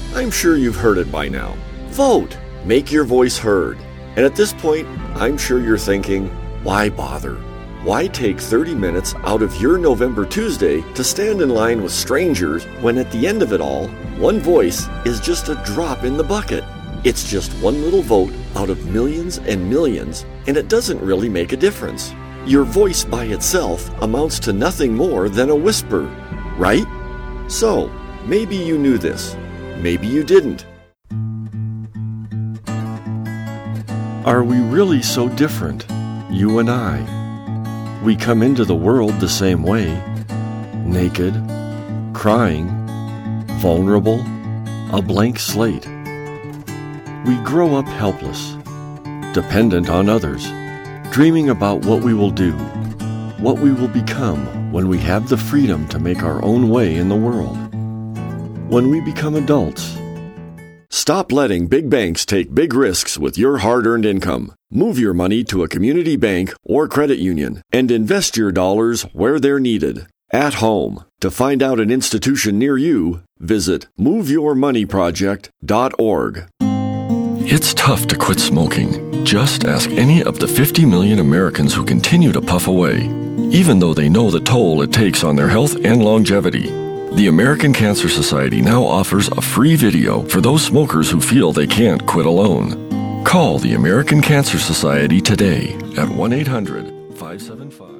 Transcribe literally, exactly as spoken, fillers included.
I'm sure you've heard it by now. Vote! Make your voice heard. And at this point, I'm sure you're thinking, why bother? Why take thirty minutes out of your November Tuesday to stand in line with strangers when at the end of it all, one voice is just a drop in the bucket? It's just one little vote out of millions and millions, and it doesn't really make a difference. Your voice by itself amounts to nothing more than a whisper, right? So, maybe you knew this. Maybe you didn't. Are we really so different, you and I? We come into the world the same way, naked, crying, vulnerable, a blank slate. We grow up helpless, dependent on others, dreaming about what we will do, what we will become when we have the freedom to make our own way in the world. When we become adults, stop letting big banks take big risks with your hard-earned income. Move your money to a community bank or credit union and invest your dollars where they're needed, at home. To find out an institution near you, visit move your money project dot org. It's tough to quit smoking. Just ask any of the fifty million Americans who continue to puff away, even though they know the toll it takes on their health and longevity. The American Cancer Society now offers a free video for those smokers who feel they can't quit alone. Call the American Cancer Society today at one eight hundred five seven five